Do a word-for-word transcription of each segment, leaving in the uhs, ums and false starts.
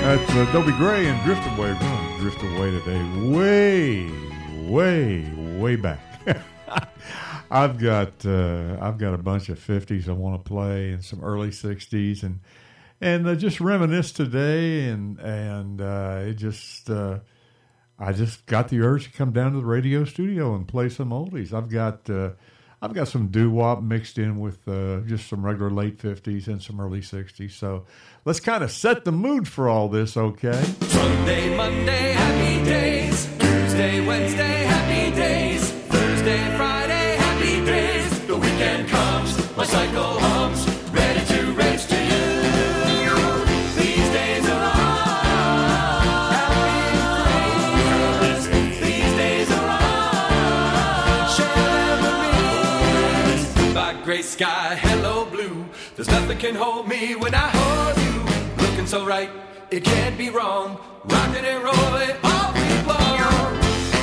That's uh, Dobie Gray and Drift Away. We're going to drift away today, way, way, way back. I've got uh, I've got a bunch of fifties I want to play and some early sixties and and uh, just reminisce today and and uh, it just uh, I just got the urge to come down to the radio studio and play some oldies. I've got uh, I've got some doo-wop mixed in with uh, just some regular late fifties and some early sixties. So let's kind of set the mood for all this, okay? Sunday, Monday, happy days. Tuesday, Wednesday, happy days. Thursday, Friday, happy days. The weekend comes, my cycle hums, ready to race to you. These days are on. Happy days. These days are on. Share memories. By gray sky, hello blue. There's nothing can hold me when I hold you. Looking so right, it can't be wrong. Rockin' and rollin' all week long.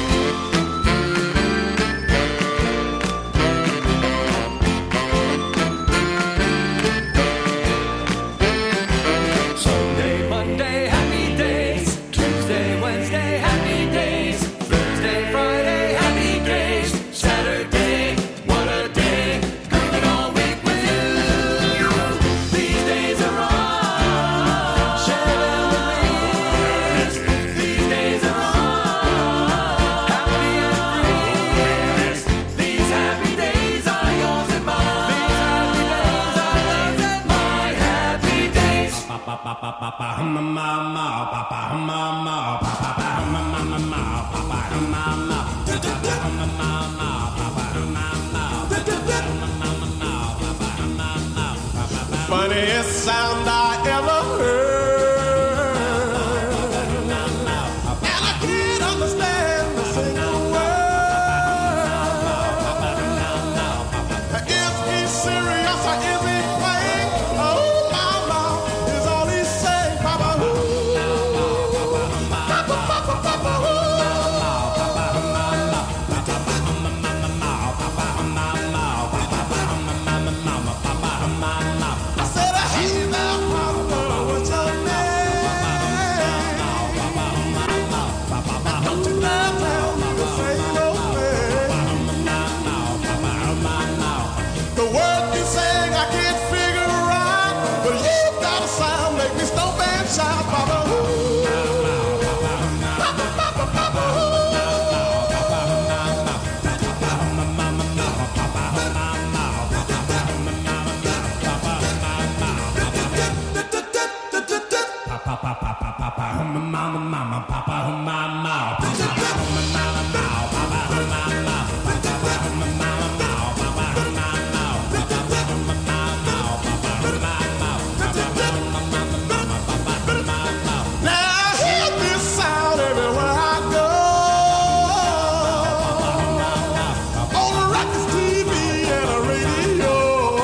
Sunday, Monday, happy days. Tuesday, Wednesday, happy days. Thursday, Friday, happy days. Saturday, what a day. Groovin' all week with you. These days are on. Share memories. These days are on. Happy and free. These happy days are yours and mine. These happy days are yours and mine. Happy days. Funniest sound I ever heard, and I can't understand a single word. Is he serious or is he playing? Oh, mama, is all he saying, Papa? Ooh, Papa, Papa, Papa, ooh. I said, hey there, Papa, what's your name? Don't you dare tell me this ain't no thing. The word you sing I can't figure out, but you got a sound make me stomp and shout, Papa. Ooh. Papa, Papa, Papa, ooh. Now I hear this sound everywhere I go. On the records, T V, and the radio.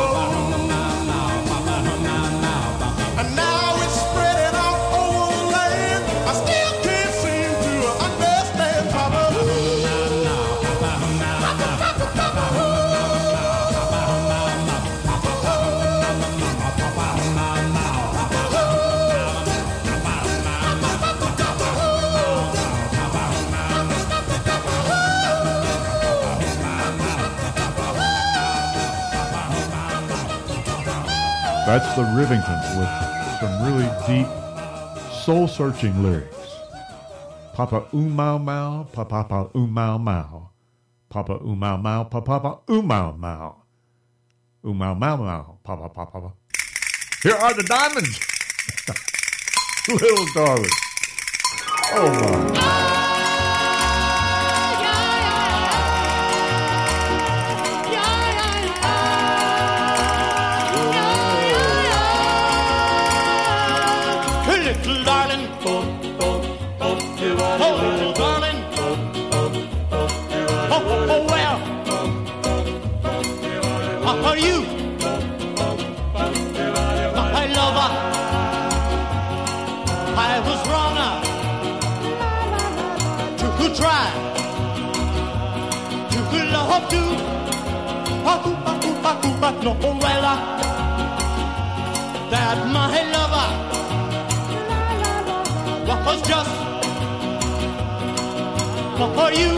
And now it's spreading out over the land. I still can't seem to understand, Papa. Papa, Papa, Papa. That's the Rivingtons with some really deep, soul-searching lyrics. Papa oo mau mau, pa papa oo mau mau, papa oo mau mau, pa papa oo mau mau, oo mau mau mau, papa papa papa. Here are the diamonds, little darling. Oh my. Little darling, oh, oh, oh, oh, little darling, oh, oh, oh, oh, oh, well, how are you, my lover? I was wrong to try to love you, but no, well, that my lover what was just for you.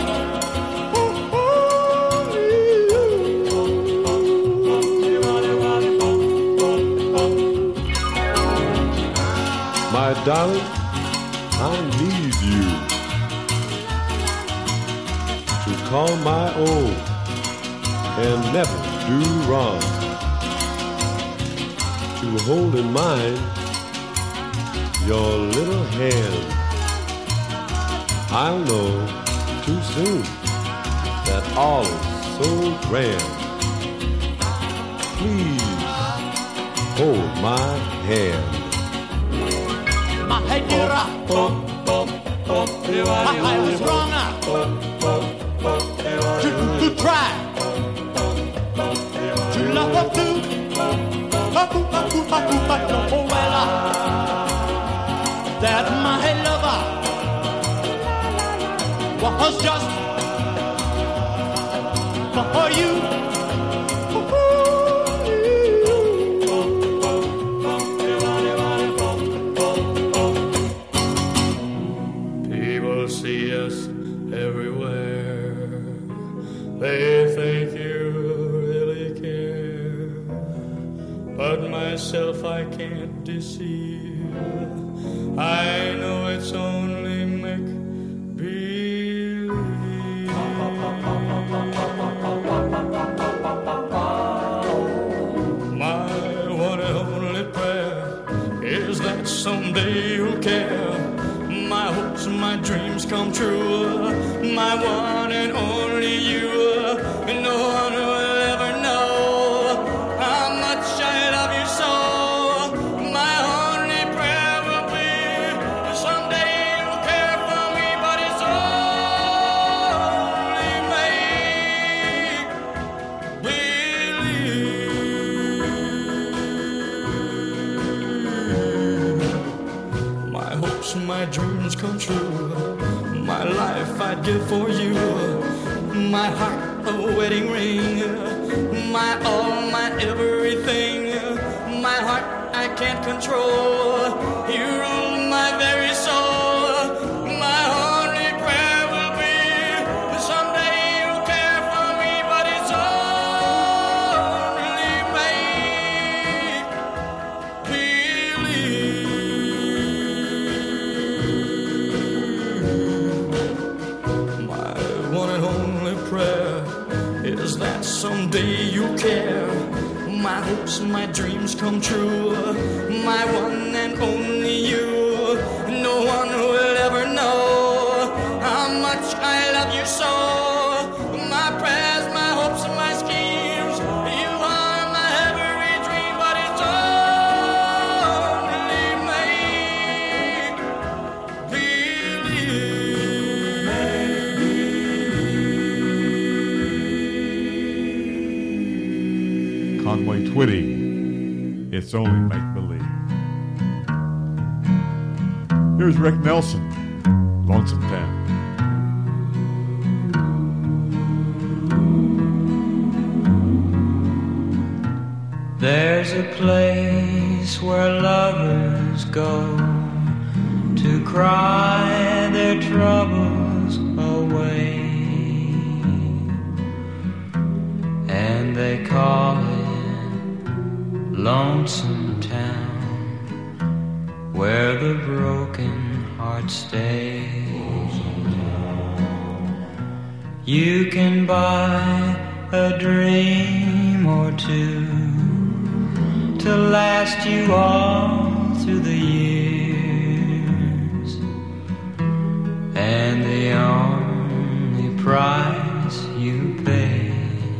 My darling, I need you to call my own and never do wrong, to hold in mind your little hand. I'll know too soon that all is so grand. Please hold my hand. My head get up. I was wrong to, to try to love her too. Oh well, that my lover was just for you. People see us everywhere. They think you really care. But myself I can't deceive. I know it's only make believe. My one and only prayer is that someday you'll care. My hopes and my dreams come true. My one and only you. No one will ever know how much I love you so. My only prayer will be someday you'll care for me, but it's only make believe. My hopes and my dreams come true. My life I'd give for you. My heart a wedding ring. My all, my everything. My heart I can't control. You rule my very soul. My only prayer will be someday you'll care for me, but it's only make believe. My one and only prayer is that someday you'll care. My hopes and my dreams come true. My one and only you. No one will ever know how much I love you so. My prayers, my hopes and my schemes. You are my every dream, but it's only make believe. Conway Twitty, it's only make believe. Here's Rick Nelson, Lonesome Town. There's a place where lovers go to cry their troubles away, and they call it Lonesome Town, where the broken hearts stay. You can buy a dream or two to last you all through the years, and the only price you pay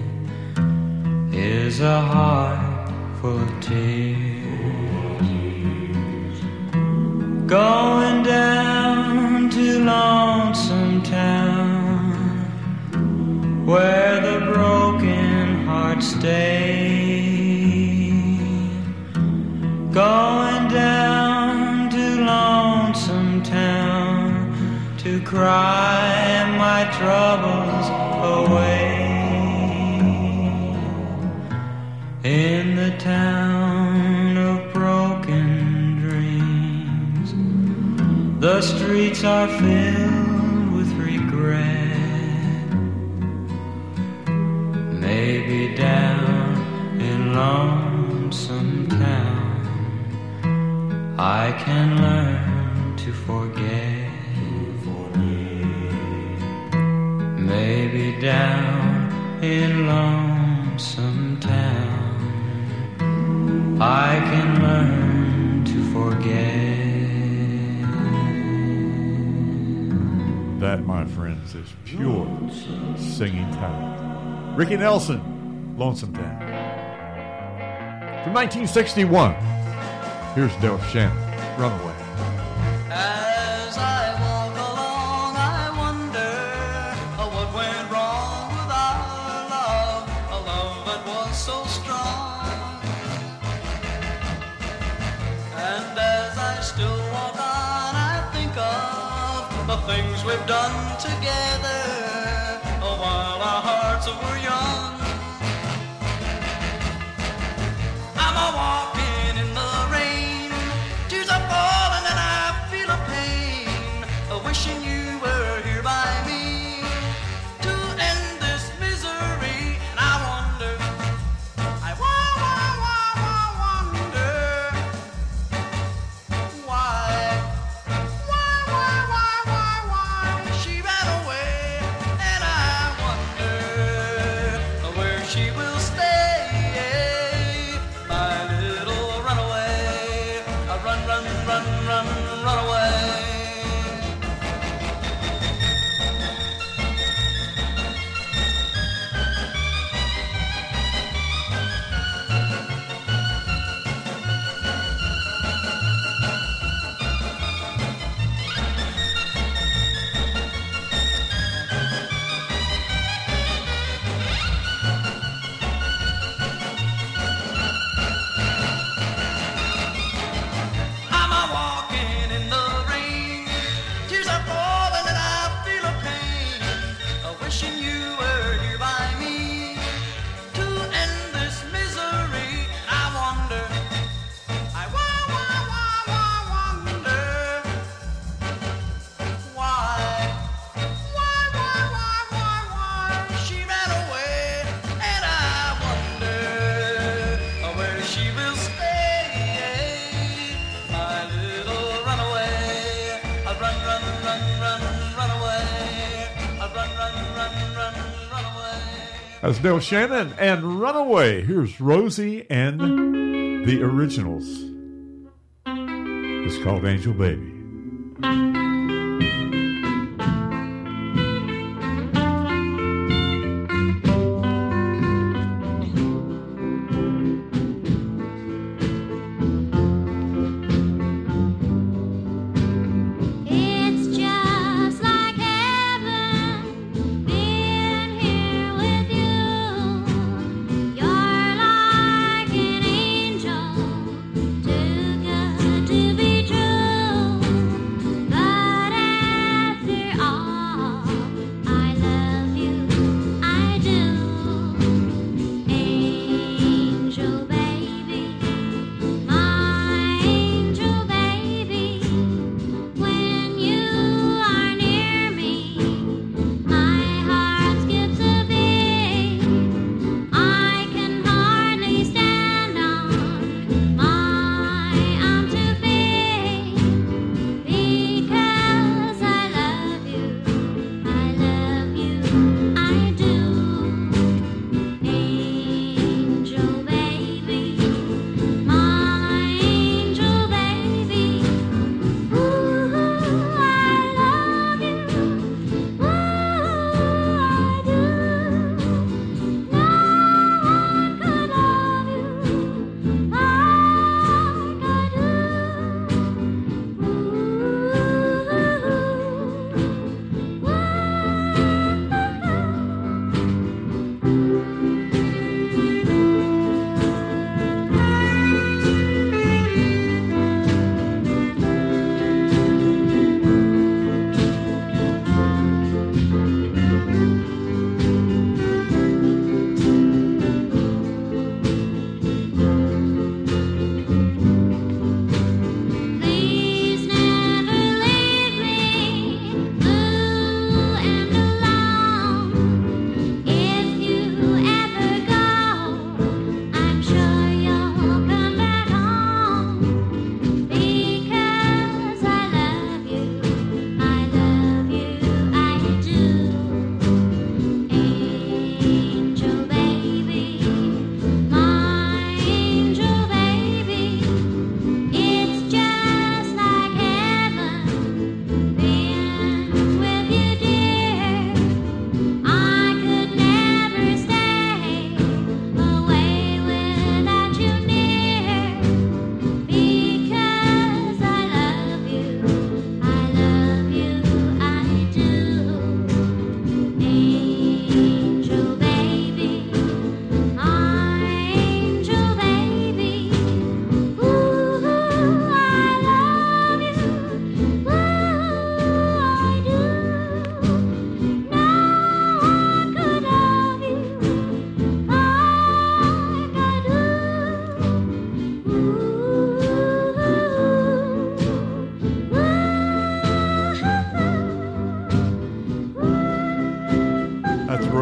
is a heart full of tears. Going down to Lonesome Town, where the broken hearts stay. Going down to Lonesome Town to cry my troubles away. In the town of broken dreams, the streets are filled with regret. Maybe down in lonesome town I can learn to forget. Maybe down in lonesome town I can learn to forget. That, my friends, is pure singing talent. Ricky Nelson, Lonesome Town. From nineteen sixty-one, here's Del Shannon, Runaway. As I walk along, I wonder uh, what went wrong with our love, a love that was so strong. And as I still walk on, I think of the things we've done together uh, while our hearts were young. I'm a walking in the rain, tears are falling and I feel a pain, uh, wishing you were here by me to end this misery. And I wonder, I wa- wa- wa- wa- wonder why, why, why, why, why, why she ran away. And I wonder where she will stay, my little runaway. I run, run, run, run, run away. I'm a walking in the rain, tears are falling and I feel a pain, uh, wishing you were here by me to end this misery. I wonder, I wa- wa- wa- wa- wonder why, why, why, why, why, why she ran away. And I wonder uh, where she will stay, my little runaway. I run, run, run, run, run away. I run, run, run, run, run away. That's Del Shannon and Runaway. Here's Rosie and the Originals. It's called Angel Baby. It's just like heaven being here with you. You're like an angel, too good to be true. But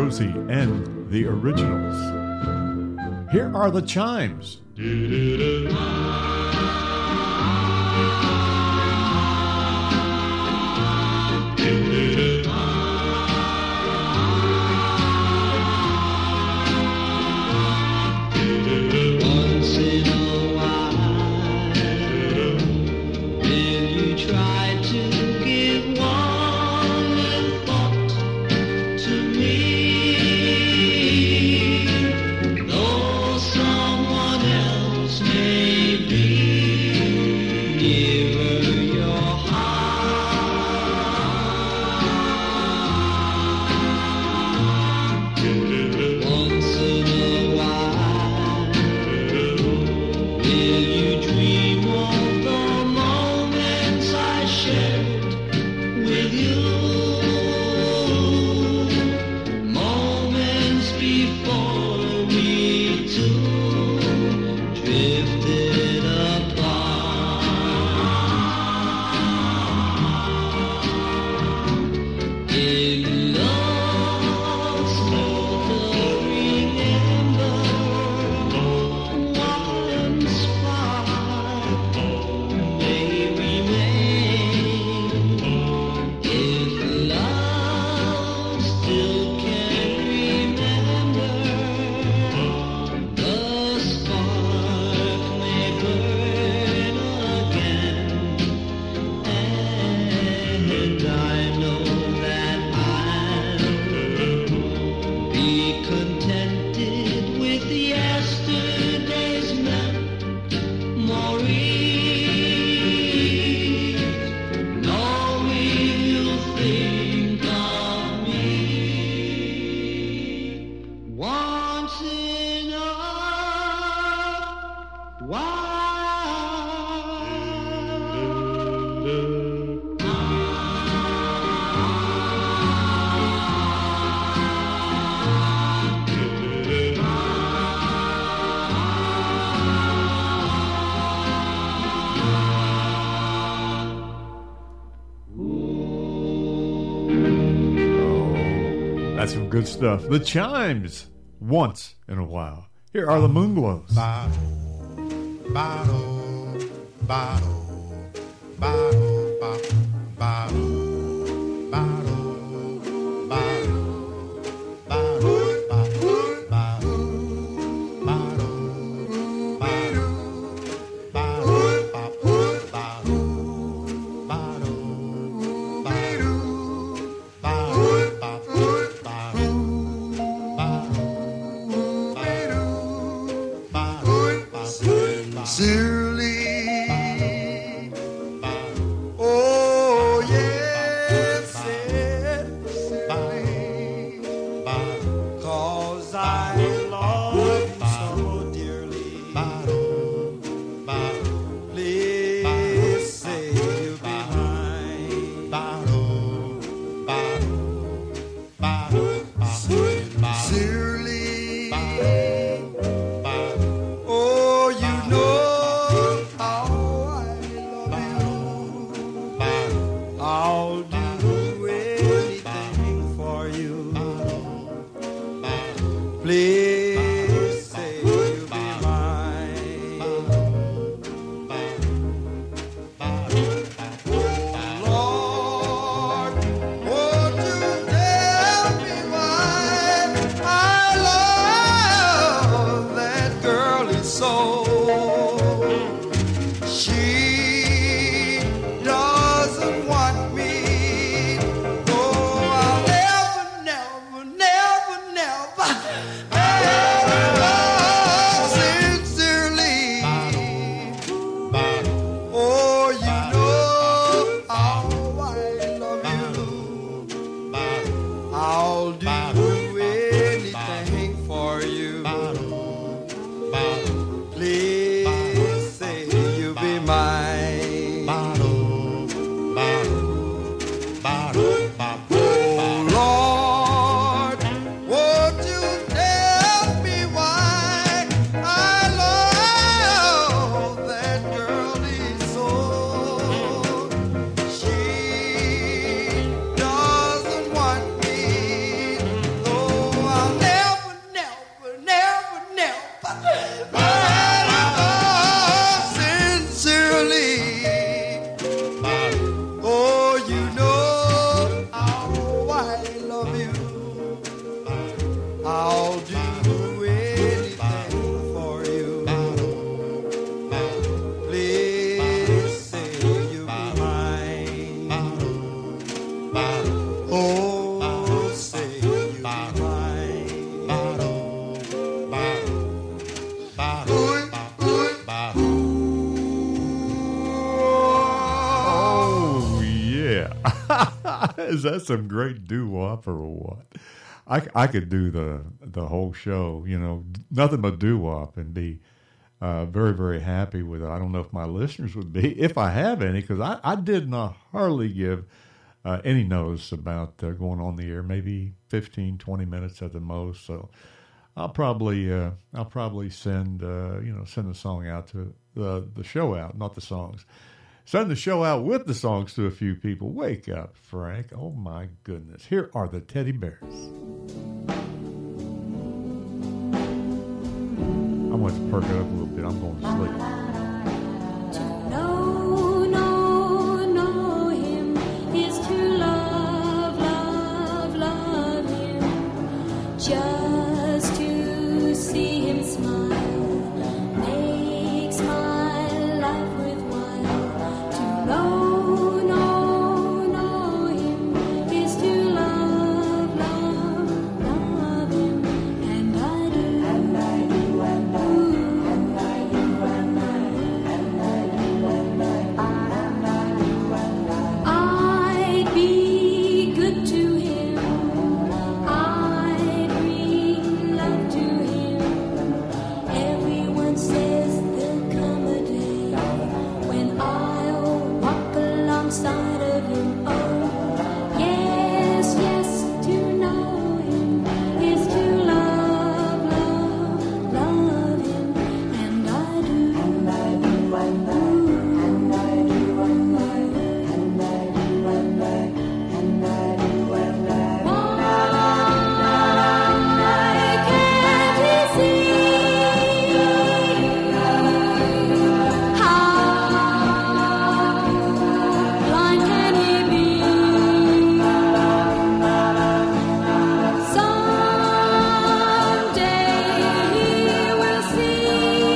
Josie and the Originals. Here are the Chimes. Once in a while, will you try to give one little thought to me? Though someone else may be nearer your heart. Once in a while, will you dream of the moments I shared with you? Moments before we two drifted apart. In love's smoldering ember, one spark may remain. If love still can remember, the spark may burn again. And I know that I'll be contented with yesterday's memories, knowing you'll think of me once in a That's some good stuff. The Chimes, Once in a While. Here are the Moonglows. Bottle, bottle, bottle, bottle, bottle, bottle, bottle, bottle, bottle, bottle, bottle, Sincerely, oh, Oh, say you Oh, yeah. Is that some great doo-wop or what? I, I could do the the whole show, you know, nothing but doo-wop and be uh, very, very happy with it. I don't know if my listeners would be, if I have any, because I, I did not hardly give uh, any notice about uh, going on the air, maybe fifteen, twenty minutes at the most. So I'll probably uh, I'll probably send uh, you know send the song out to the the show out, not the songs. Send the show out with the songs to a few people. Wake up, Frank. Oh, my goodness. Here are the Teddy Bears. I want to perk it up a little bit. I'm going to sleep. No, no, know him is to love, love, love him. Just to see him smile makes my life worthwhile. To know, know, know him is to love, love, love him. And I do, and I do, and I do, and I do, and I do, and I do, and I do, and I I'd be good to him. I'd bring love to him. Everyone says there'll come a day when I'll walk alongside of him. Oh, yes, yes, to know him is to love, love, love him. And I do, and I do, and I do, and I do, and I do, and I do, and I and I do, and I Why can't he see how blind can he be? Someday he will see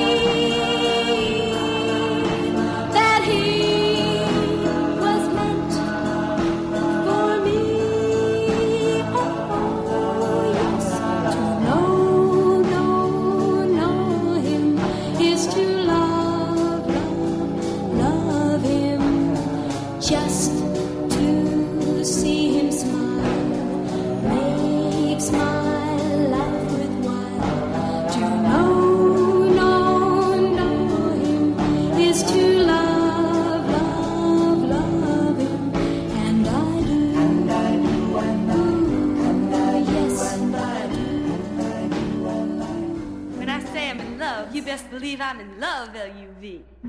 that he was meant for me. Oh, yes, to know, know, know him is to love, love, love him. Just to see him smile makes my life worthwhile. To know, know, know him is to love, love, love him. And I do, and I do, and I do, and I yes, and I do, and I do, and I do. When I say I'm in love, you best believe I'm in love, L U V.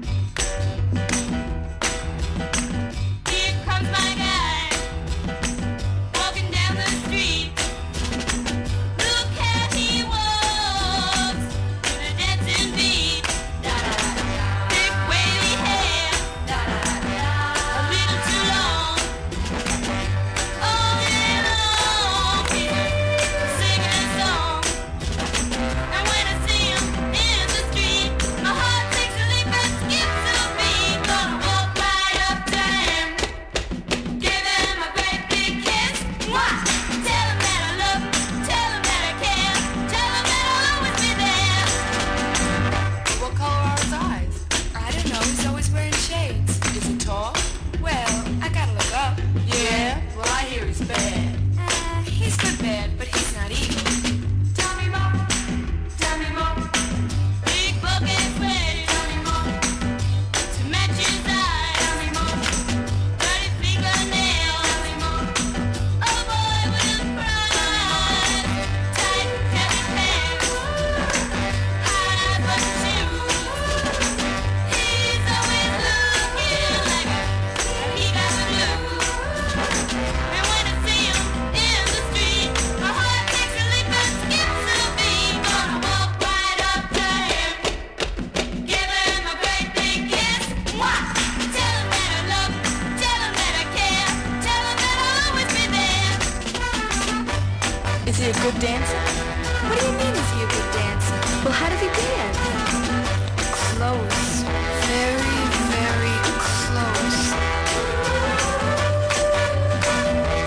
Here comes my guy, walking down the street. Look how he walks to the dancing beat. Thick wavy hair, a little too long. All day long, he's singing a song. And when I see him in the street, my heart takes a leap and skips a beat. Gonna walk right up to him, give him a great big kiss. Mwah! Tell him that I love him, tell him that I care, tell him that I'll always be there. What color are his eyes? I don't know. He's always wearing shades. Is he tall? Well, I gotta look up. Yeah, well I hear he's bad. Uh, he's good bad, but he's not evil. Tell me more, tell me more. Big bucket sweaty, tell me more. To match his eyes, tell me more. Dirty fingernails, tell me more. Oh boy, with his pride. Tight, heavy pants, high butt shoes. He's always looking like he got the blues. And when I see him in the street, my heart takes a leap and skips a beat. Gonna walk right up to him, give him a great big kiss. Mwah! Tell him that I love him, tell him that I care, tell him that I'll always be there. Is he a good dancer? What do you mean, is he a good dancer? Well, how does he dance? Close. Very, very close.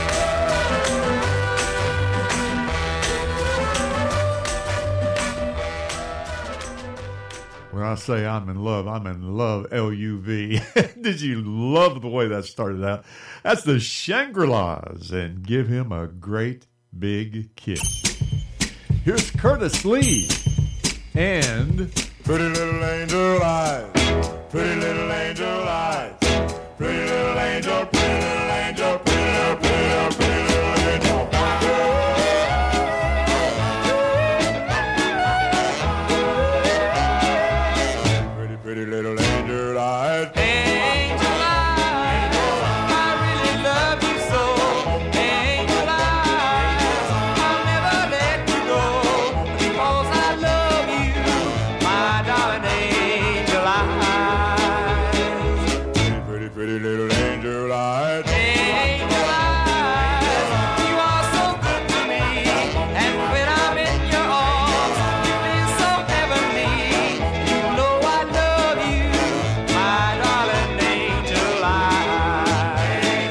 say I'm in love. I'm in love, L U V. Did you love the way that started out? That's the Shangri-Las, and give him a great big kiss. Here's Curtis Lee and Pretty little angel eyes, pretty little angel eyes, pretty little angel, pretty little angel, pretty little, pretty little, pretty little angel. Pretty, pretty little angel eyes. Angel eyes, I really love you so. Angel eyes, I'll never let you go because I love you, my darling angel eyes. Pretty, pretty little angel eyes. Angel eyes, you are so good to me, and when I'm in your arms, it feels so heavenly. You know I love you, my darling angel eyes.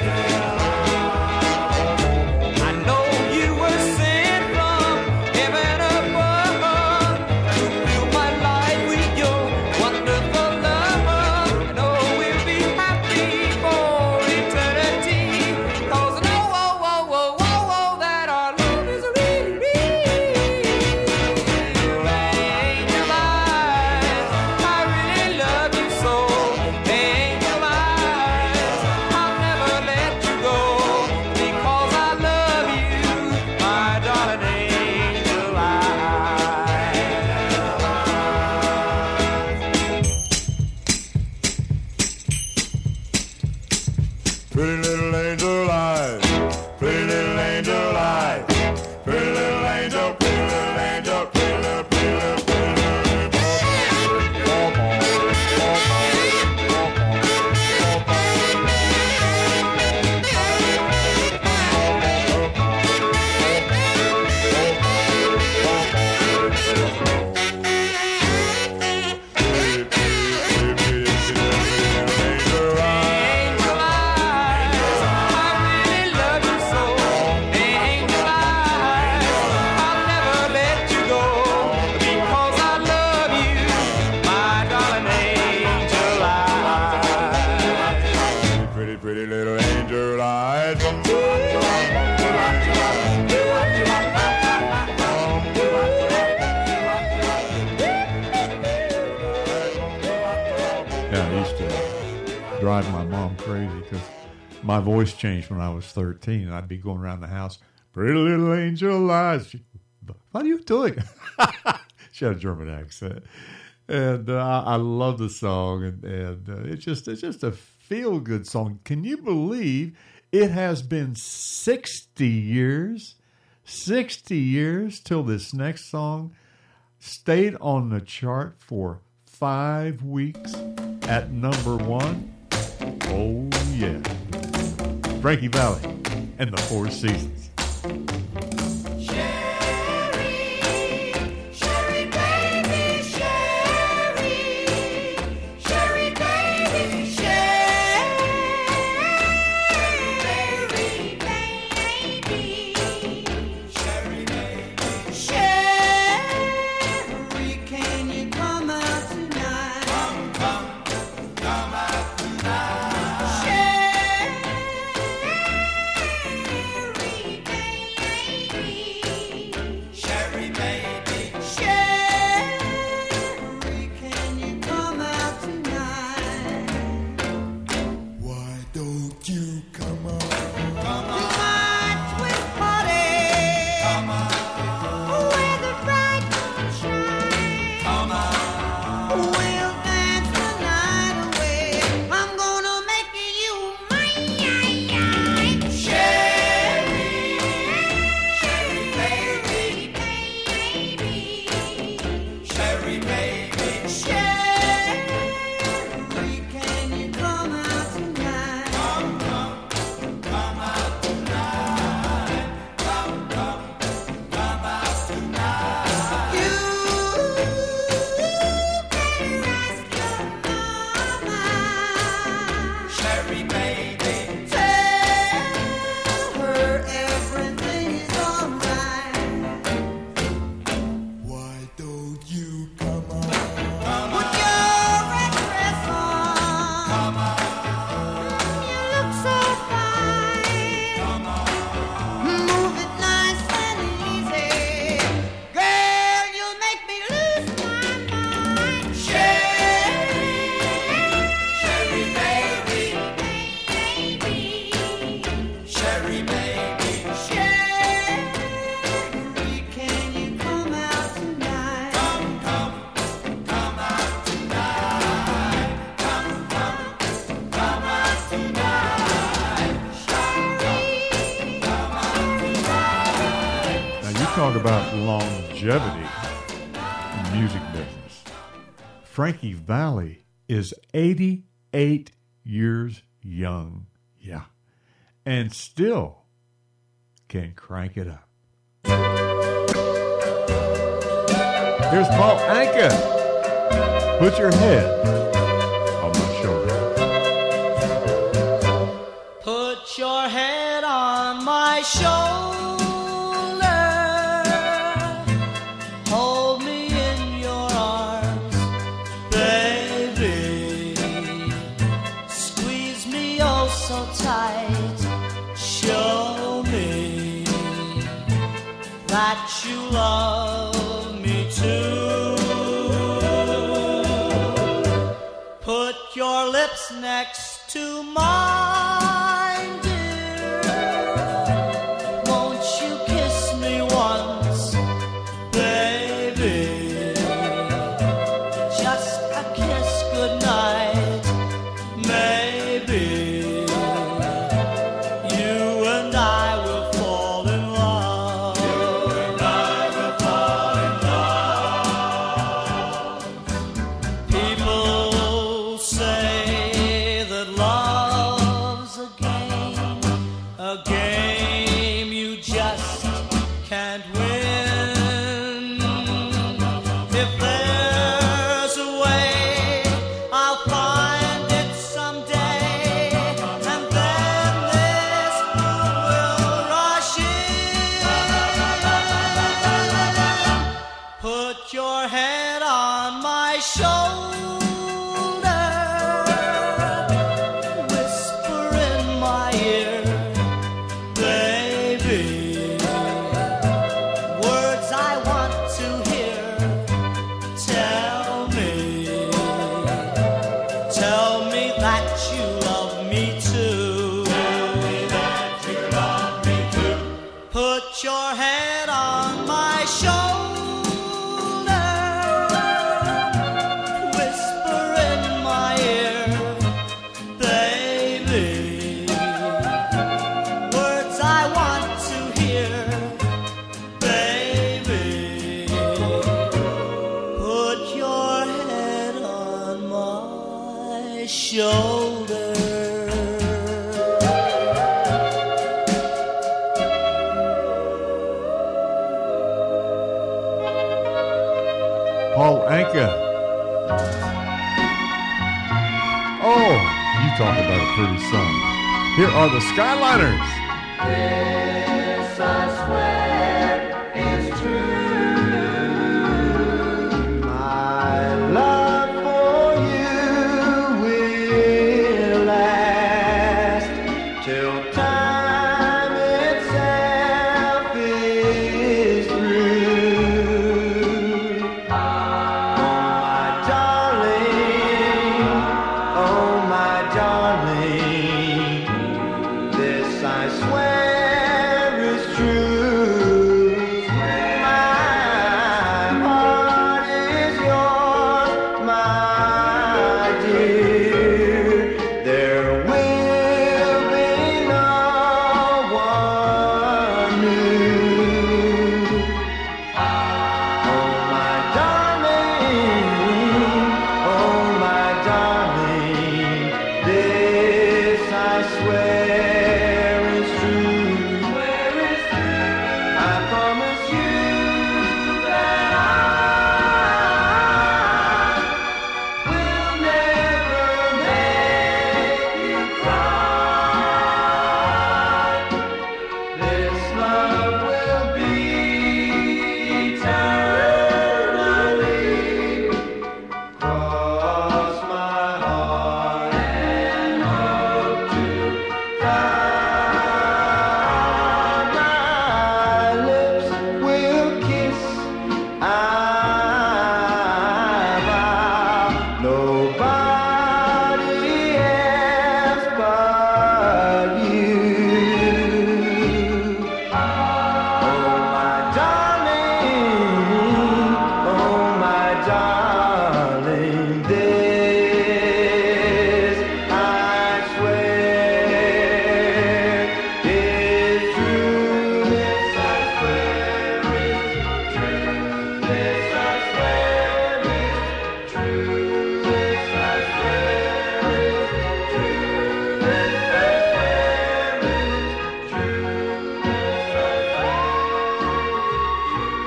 I know you were sent from heaven above to fill my life with your wonderful love. I know we'll be happy for eternity, 'cause I know, oh, oh, oh, oh, oh, that our love is really real. Angel eyes, I really love you so. Angel eyes, I'll never let you go because I love you, my darling angel eyes. Pretty little angel eyes, pretty little angel eyes, pretty little angel, pretty little angel, pretty little, pretty little, pretty Angel eyes, I really love you so. Angel eyes, I'll never let you go because I love you, my darling angel eyes. pretty, pretty little angel eyes. Yeah, I used to drive my mom crazy because my voice changed when I was thirteen. I'd be going around the house, pretty little angel eyes. She, what are you doing? She had a German accent. And uh, I I love the song, and, and uh, it's just it's just a feel-good song. Can you believe it has been sixty years, sixty years till this next song stayed on the chart for five weeks at number one? Oh, yeah. Frankie Valli and the Four Seasons. Sherry, baby, Sherry, Sherry, baby, Sherry, baby, Sherry, baby, Sherry, can you come out tonight? Come, come, come out tonight. Sherry, baby, talk about longevity in the music business. Frankie Valli is eighty-eight years young. Yeah. And still can crank it up. Here's Paul Anka. Put your head on my shoulder. Put your head on my shoulder. Hold me in your arms, baby. Squeeze me oh so tight. Show me that you love me too. Put your lips next to mine, dear. Won't you kiss me once, baby? Just a kiss goodnight, maybe. You and I will fall in love. You and I will fall in love. People say that love's a game, a game you just can't win. If there's a way, I'll find it someday, and then this moon will rush in. Put your head on my shoulder, whisper in my ear, baby, words I want to hear. Tell me, tell me that you love me too. Tell me that you love me too. Put your head on my shoulder, whisper in my ear, baby, words I want to hear, baby. Put your head on my shoulder. Paul Anka. Oh, you talk about a pretty song. Here are the Skyliners. This I swear is true. My love for you will last till time itself is through. Oh my darling, oh my darling, this I swear is true. My heart is yours, my dear. There will be no one new. Oh my darling, oh my darling, this I swear is true.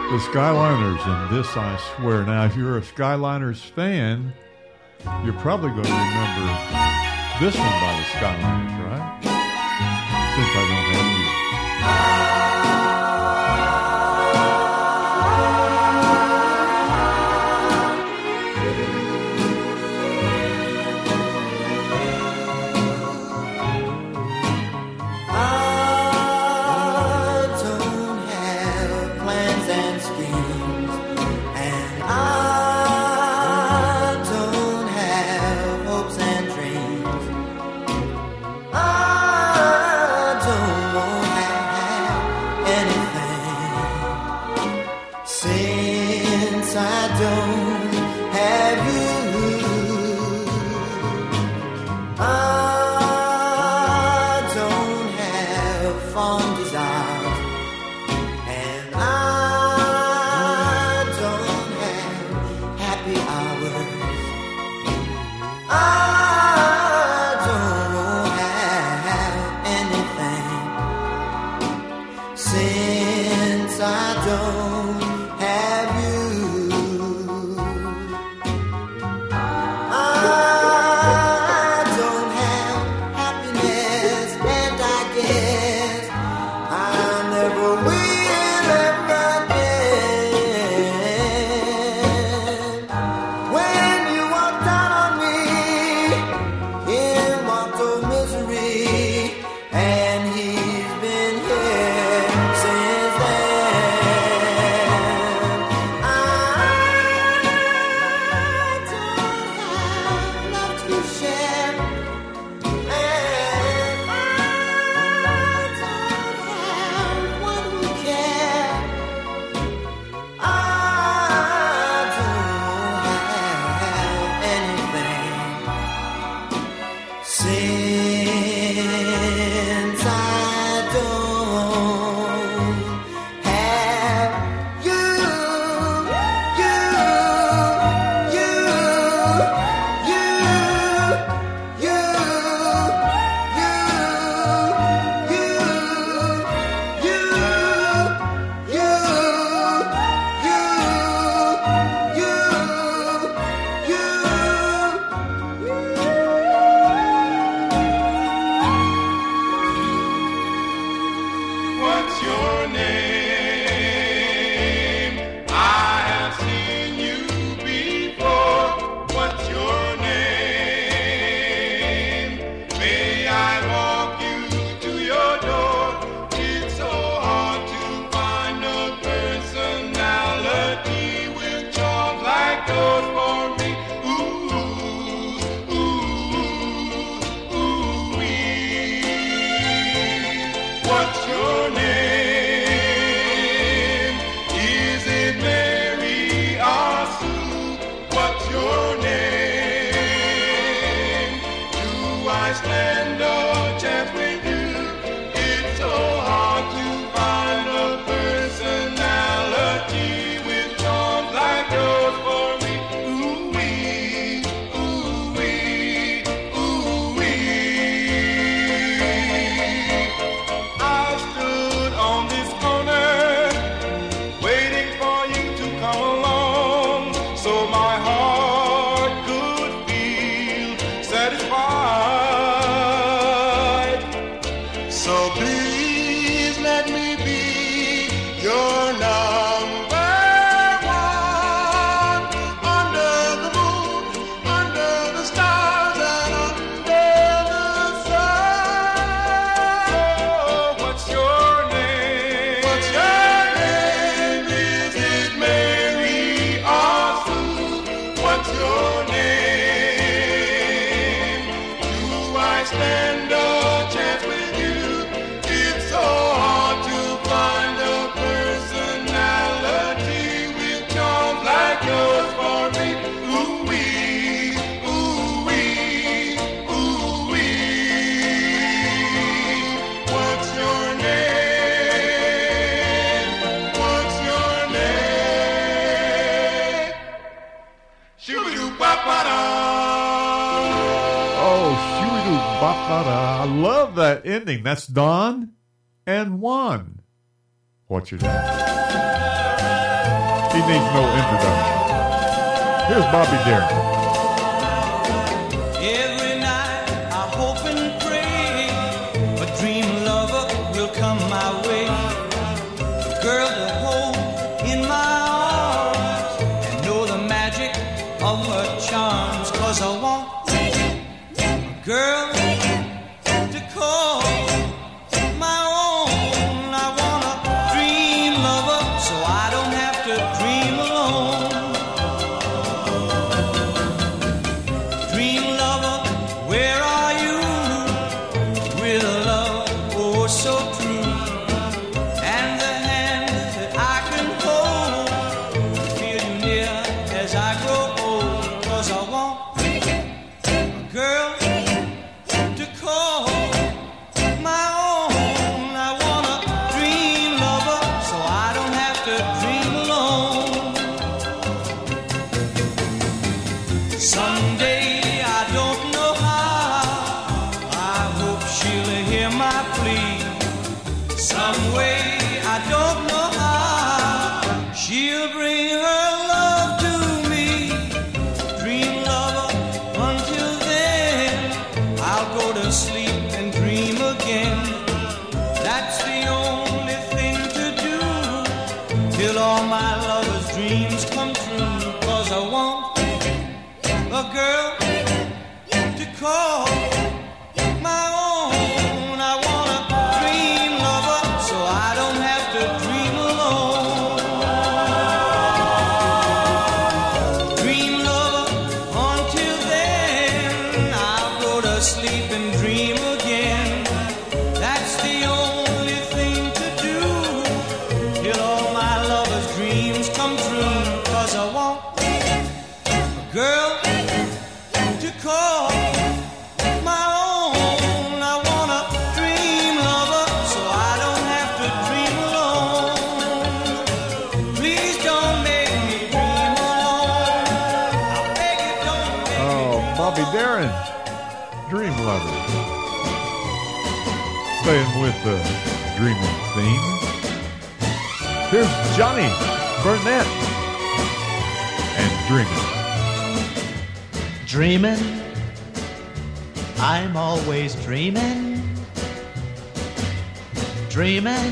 The Skyliners, and This I Swear. Now, if you're a Skyliners fan, you're probably going to remember this one by the Skyliners, right? Since I don't have you. I love that ending. That's Don and Juan. What's your name? He needs no introduction. Here's Bobby Darin. Every night I hope and pray a dream lover will come my way. A girl to hold in my arms and know the magic of her charms. Cause I want a girl to call my own. I want a dream lover so I don't have to dream alone. Dream lover, where are you? With a love oh so true, and the hand that I can hold, feel you near as I grow old. Cause I want a girl to call my own. I want a dream lover so I don't have to dream alone. Someday, I don't know how, I hope she'll hear my plea. Some way, I don't know how, she'll bring her love to me. Dream lover, until then, I'll go to sleep and dream again. That's the only thing to do, till all my lover's dreams come true. Cause I want a girl to call my own. I want a dream lover so I don't have to dream alone. Dream lover, until then I'll go to sleep and dream again. That's the only thing to do, till all my lover's dreams come true. Cause I want a girl to call my own. I want a dream lover so I don't have to dream alone. Please don't make me dream alone. I beg you, don't make Oh, me dream Bobby alone. Darin, Dream Lover. Staying with the dreaming theme. Here's Johnny Burnett and Dreaming. Dreaming, I'm always dreaming. Dreaming,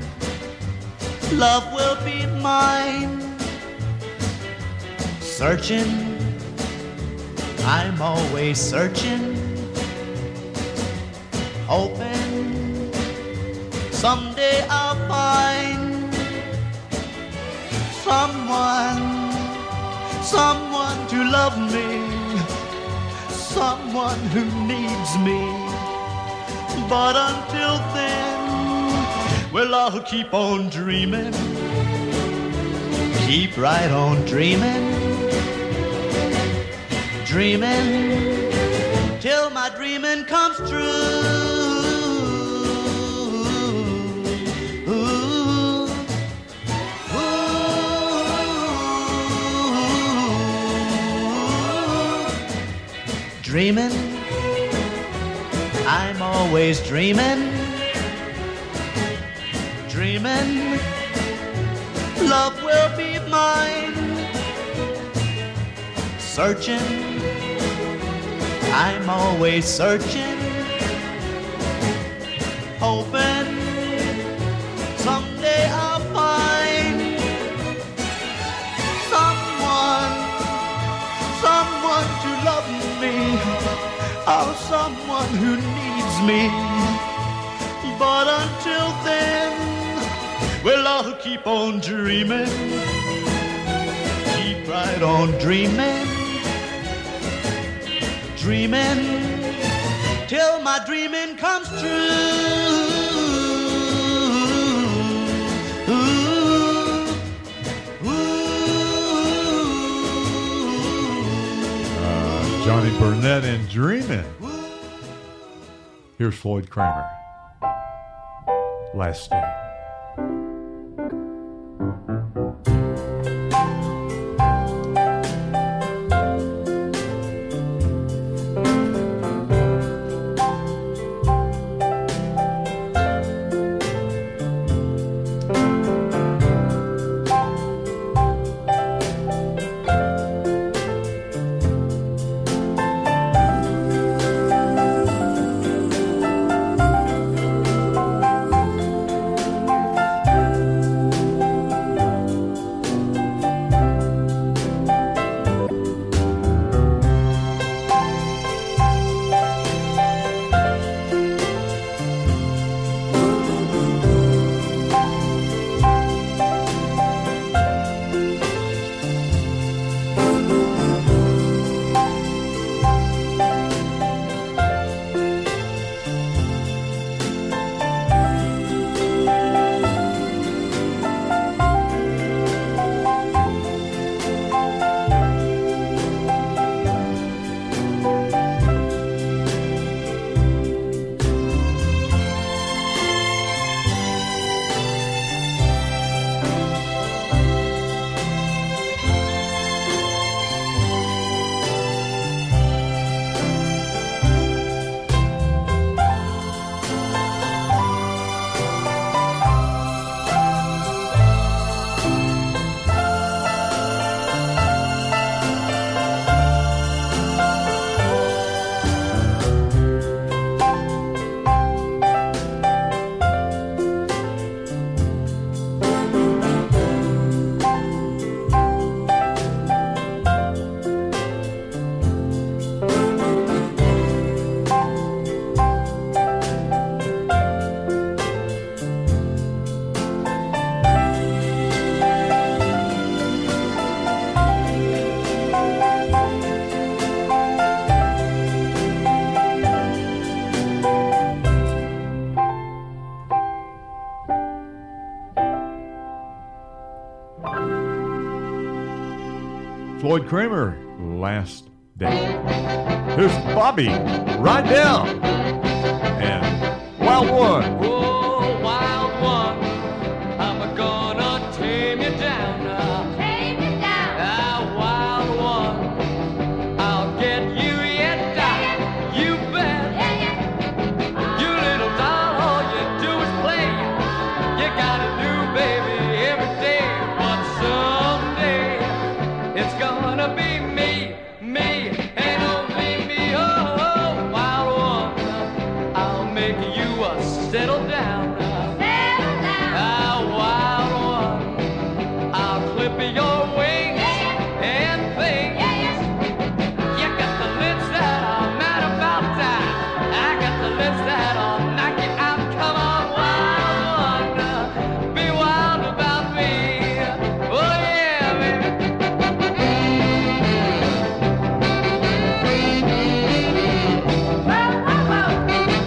love will be mine. Searching, I'm always searching. Hoping, someday I'll find someone, someone to love me, someone who needs me. But until then, well, I'll keep on dreaming, keep right on dreaming, dreaming till my dreaming comes true. Ooh, ooh. Dreaming, I'm always dreaming, dreaming, love will be mine. Searching, I'm always searching, hoping someday I'll find someone, someone to love me, oh, someone who needs me. But until then, well, I'll keep on dreaming, keep right on dreaming, dreaming till my dreaming comes true. Ooh, Uh, Johnny Burnett and Dreaming. Here's Floyd Kramer. Last Day. Floyd Kramer, Last Day. Here's Bobby Rydell and Wild One. Oh, wild one, I'm gonna tame you down now. Tame it down. Ah, wild one, I'll get you yet. Ah, you bet. Yeah, yeah. You little doll, all you do is play. You got a new baby every day, but someday it's gonna be me, me, and only me. Oh, wild one, I'll make you a settle down. Settle down. Ah, wild one, I'll clip your wings and things. Yeah, yeah. You got the lips that are mad about that. I got the lips that'll knock you out. Come on, wild one, uh, be wild about me. Oh yeah, baby. Whoa, whoa, whoa.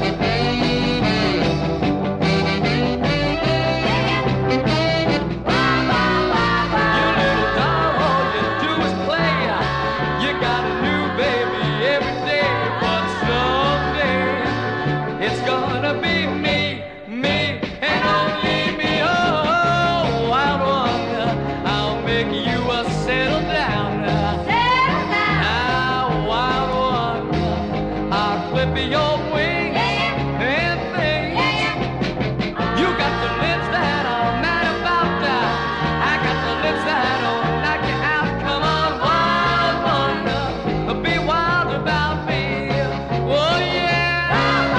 Whoa, whoa, whoa, You whoa. little doll, all you do is play. You got a new baby every day, but someday it's gonna be me, me, and only me. Oh, wild one, uh, I'll make you a settle down. Settle down. Ah, wild one, I'll clip your wings and things. You got the lips that are mad about that. I got the lips that'll knock you out. Come on, wild one, uh, be wild about me. Oh yeah.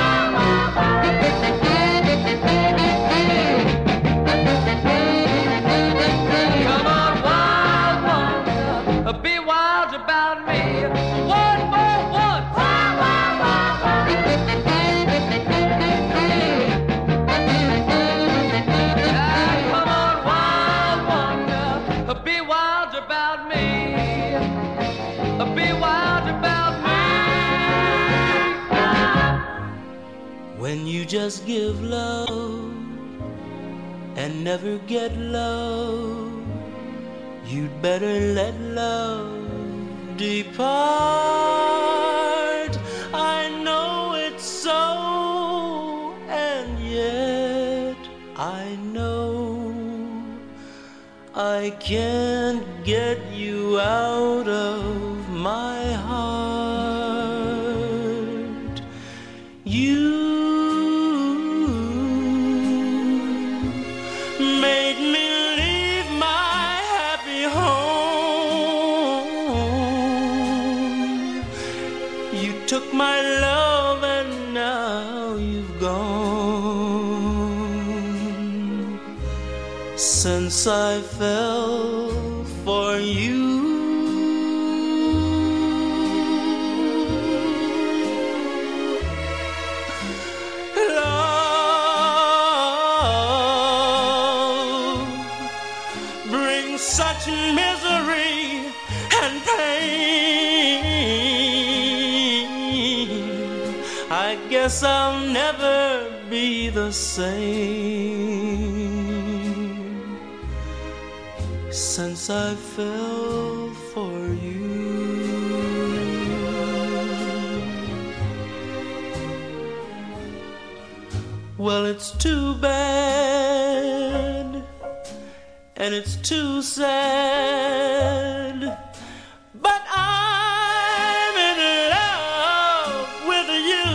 Come on, wild one, uh, be wild about me. One more once. Ah, come on, wild one, uh, be wild about me. Uh, Be wild about me. When you just give love and never get love, you'd better let love depart. I know it's so, and yet I know I can't get you out of my heart. You made me leave my happy home. You took my love and now you've gone. Since I fell for you, love brings such misery and pain. I guess I'll never be the same since I fell for you. Well, it's too bad, and it's too sad, but I'm in love with you.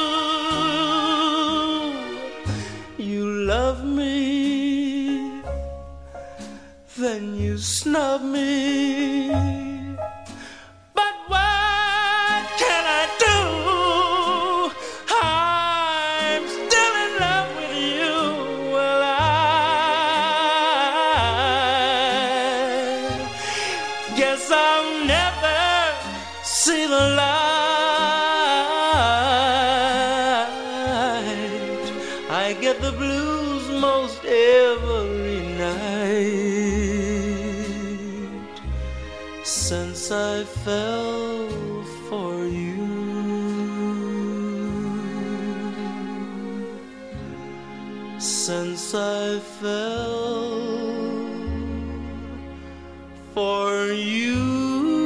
You love me, then you snub me. But what can I do? I'm still in love with you. Well, I guess I'll never see the light. I get the blues most every night since I fell for you. Since I fell for you.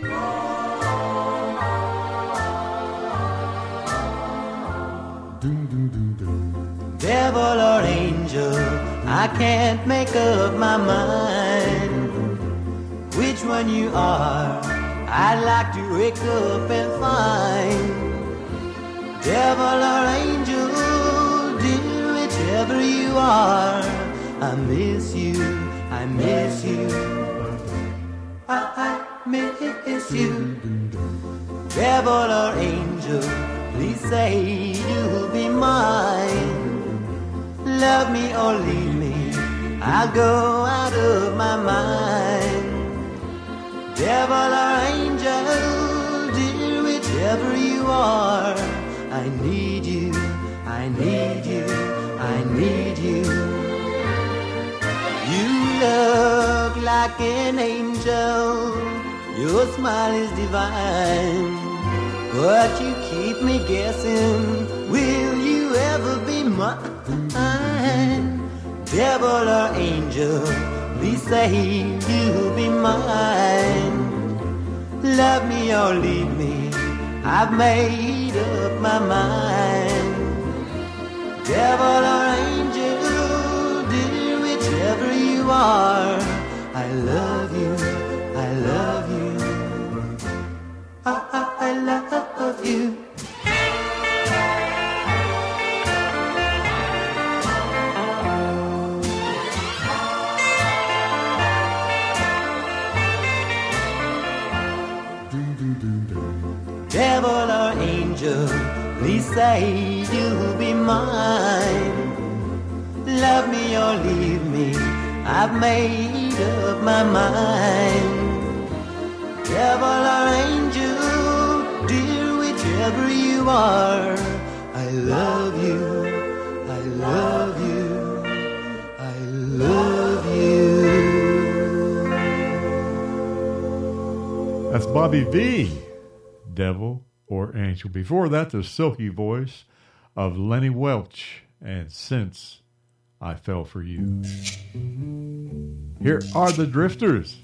Devil or angel, I can't make up my mind which one you are. I'd like to wake up and find. Devil or angel, dear, whichever you are, I miss you, I miss you, I, I miss you. Devil or angel, please say you'll be mine. Love me or leave me, I'll go out of my mind. Devil or angel, dear, whichever you are, I need you, I need you, I need you. You look like an angel, your smile is divine, but you keep me guessing, will you ever be mine? Devil or angel, please say you'll be mine. Love me or leave me, I've made up my mind. Devil or angel, dear, whichever you are, I love you, I love you, I, I, I love you. Devil or angel, please say you'll be mine. Love me or leave me, I've made up my mind. Devil or angel, dear, whichever you are, I love you, I love you, I love you. That's Bobby V. Devil or Angel. Before that, the silky voice of Lenny Welch and Since I Fell for You. Here are the Drifters.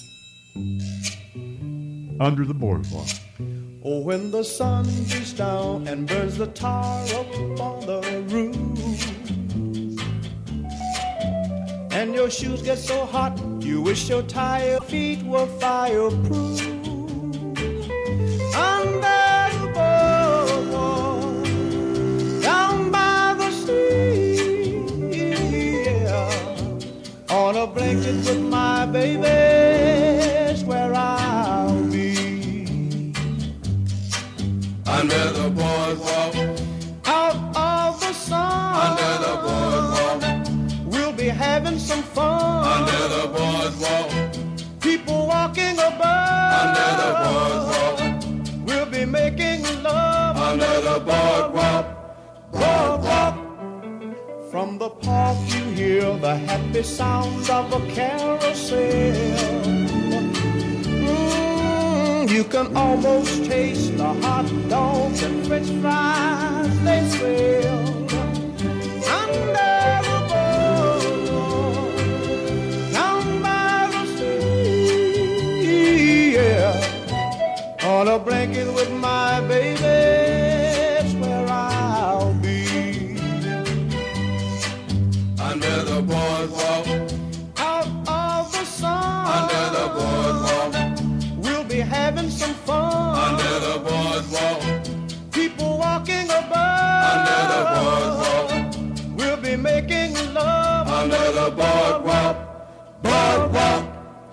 Under the Boardwalk. Oh, when the sun beats down and burns the tar up on the roof, and your shoes get so hot, you wish your tired feet were fireproof. Under the boardwalk, down by the sea, yeah, on a blanket with my baby's where I'll be. Under the boardwalk, out of the sun, under the boardwalk, we'll be having some fun. Under the boardwalk, people walking above, under the boardwalk, we'll be making love. Under the boardwalk, boardwalk. From the park you hear the happy sounds of a carousel. Mm, you can almost taste the hot dogs and french fries they sell. Under the boardwalk, down by the sea, yeah, on a blanket with my baby, it's where I'll be. under the boardwalk, Out of the sun, under the boardwalk, we'll be having some fun. under the boardwalk, People walking above, under the boardwalk, we'll be making love. under the boardwalk, boardwalk.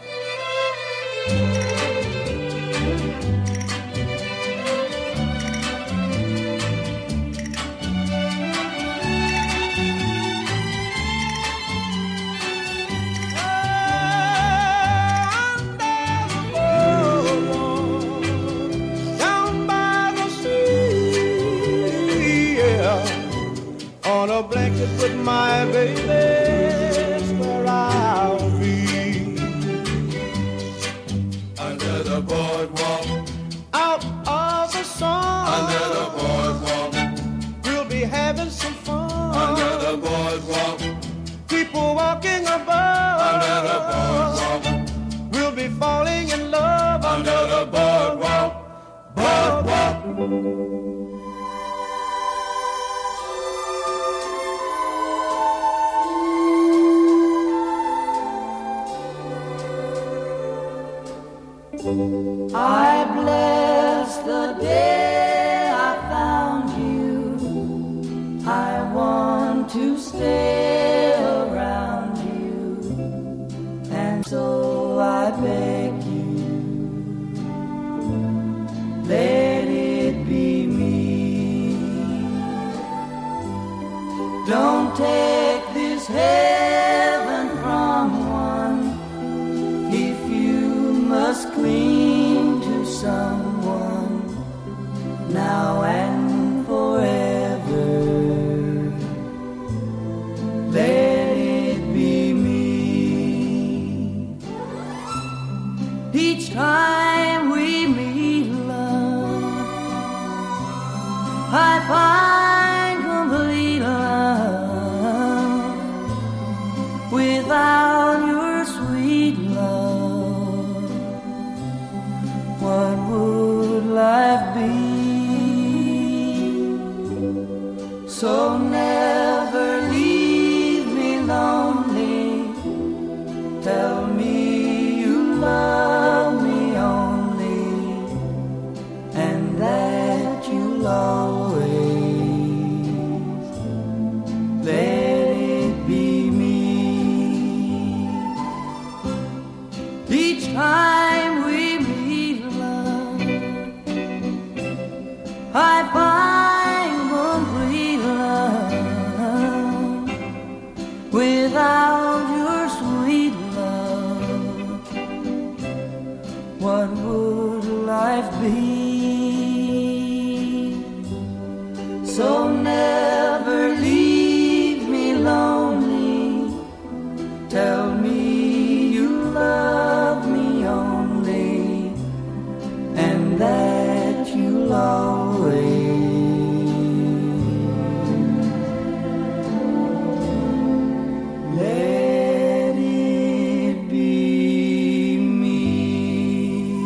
Down by the sea, yeah, on a blanket with my baby, is where I'll be. I bless the day I found you. I want to stay around you, and so I beg you, let it be me. Don't take this heaven from one if you must cling to someone now and forever. Let it be me. Each time we meet, love, I find complete love without your sweet love. What would life be? So never leave me lonely. Tell me you love me only, and that you'll always let it be me. Each time we meet, love, I find complete love without your sweet love. What would life be? So never leave me lonely. Tell me you love me only, and that you'll always let it be me.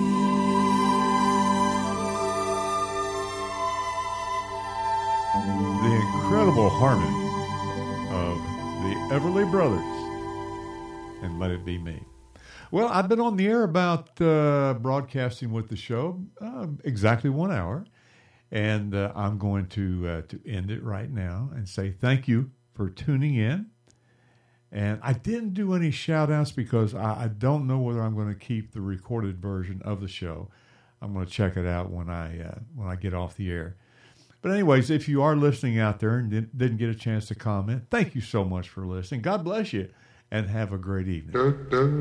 The incredible harmony of the Everly Brothers and Let It Be Me. Well, I've been on the air about uh, broadcasting with the show uh, exactly one hour, and uh, I'm going to uh, to end it right now and say thank you for tuning in. And I didn't do any shout-outs because I, I don't know whether I'm going to keep the recorded version of the show. I'm going to check it out when I uh, when I get off the air. But anyways, if you are listening out there and didn't, didn't get a chance to comment, thank you so much for listening. God bless you, and have a great evening.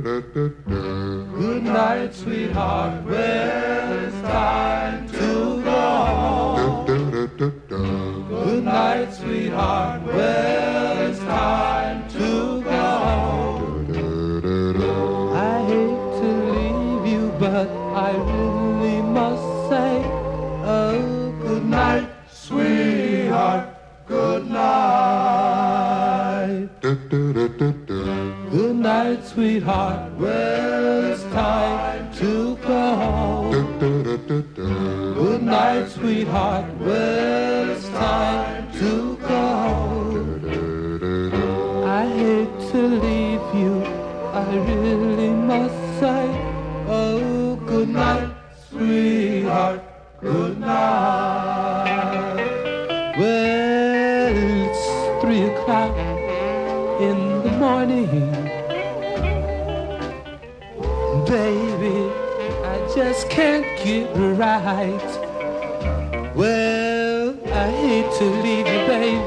Good night, sweetheart. Well, it's time to go. Good night, sweetheart. Well, it's time to go. I hate to leave you, but I really must say, oh, good night, sweetheart. Good night. Good night, sweetheart. Well, it's time to go. Good night, sweetheart. Well, it's time to go. I hate to leave you, I really must say, oh, good night, sweetheart. Good night. Well, it's three o'clock in the morning. Baby, I just can't get right. Well, I hate to leave you, baby.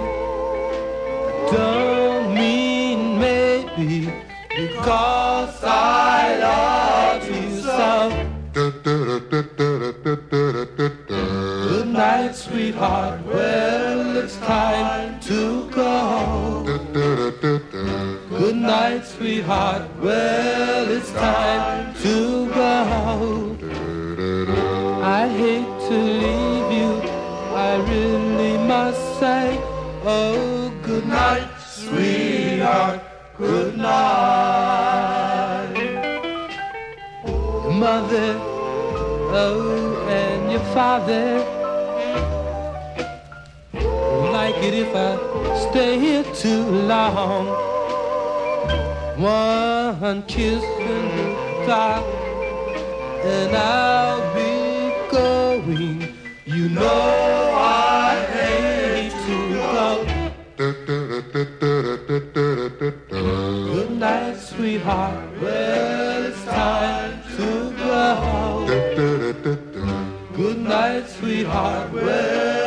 Don't mean maybe, because I love you so. Good night, sweetheart. Well, it's time to go. Good night, sweetheart. Well, it's time to go. I hate to leave you, I really must say, oh, good night, sweetheart. Good night. Mother, oh, and your father, it if I stay here too long. One kiss and goodbye, and I'll be going. You know I hate to go. Good night, sweetheart. Well, it's time to go. Good night, sweetheart. Well.